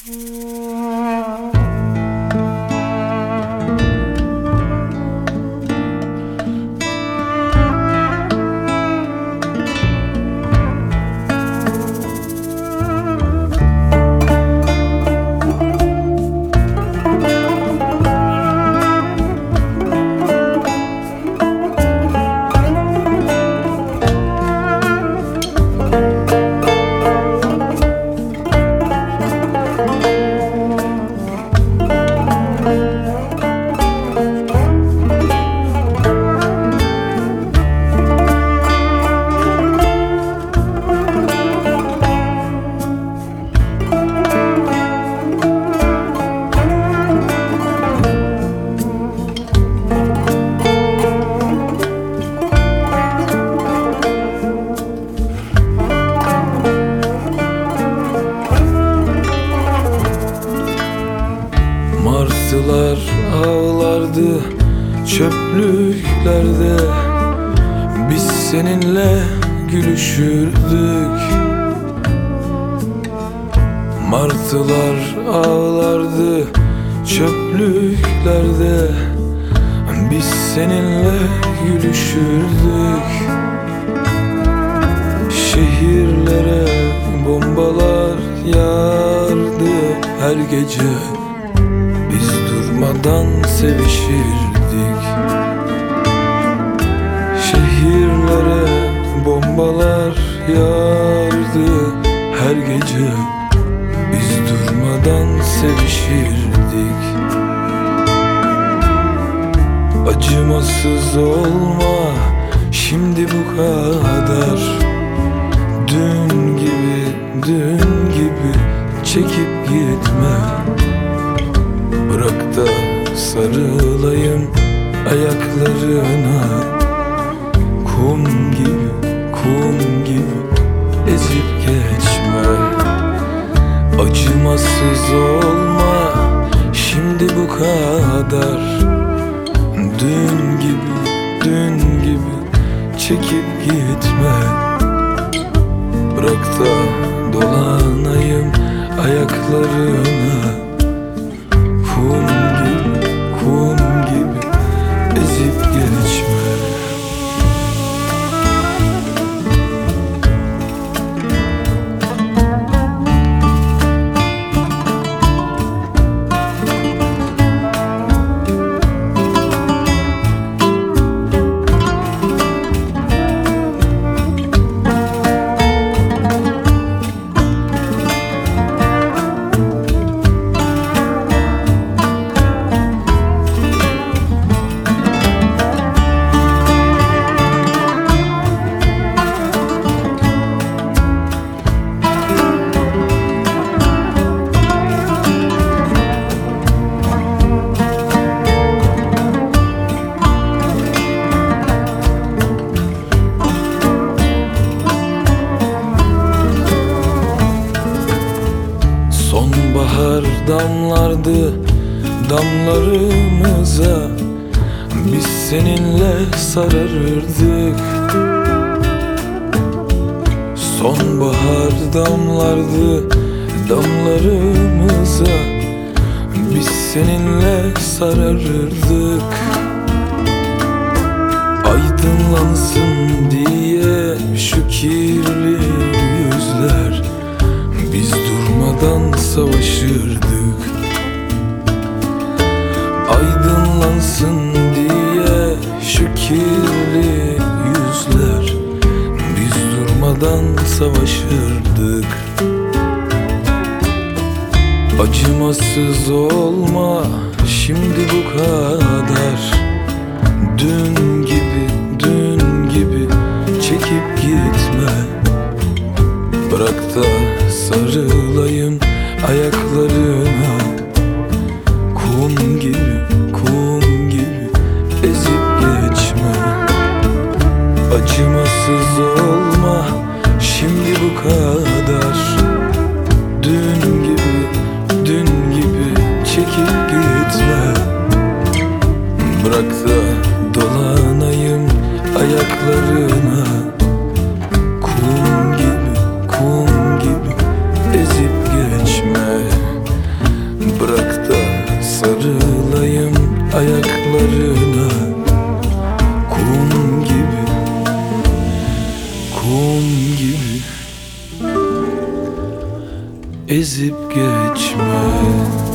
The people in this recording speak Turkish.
Martılar ağlardı çöplüklerde, biz seninle gülüşürdük. Martılar ağlardı çöplüklerde, biz seninle gülüşürdük. Şehirlere bombalar yağardı her gece, biz durmadan sevişirdik. Şehirlere bombalar yağardı her gece, biz durmadan sevişirdik. Acımasız olma şimdi bu kadar, dün gibi çekip gitme. Bırak da sarılayım ayaklarına, kum gibi ezip geçme. Acımasız olma şimdi bu kadar, dün gibi çekip gitme. Bırak da dolanayım ayaklarına, kum gibi ezip geçme. Sonbahar damlardı damlarımıza, biz seninle sararırdık. Sonbahar damlardı damlarımıza, biz seninle sararırdık. Aydınlansın diye şu kirli yüzler, biz durmadan savaşırdık. Aydınlansın diye şu kirli yüzler, biz durmadan savaşırdık. Acımasız olma şimdi bu kadar, dün gibi çekip gitme. Bırak da sarılayım ayaklarına, kum gibi ezip geçme. Acımasız olma şimdi bu kadar, dün gibi çekip gitme. Bırak da dolanayım ayaklarına, kum gibi ezip geçme. ayaklarına kum gibi, kum gibi ezip geçme.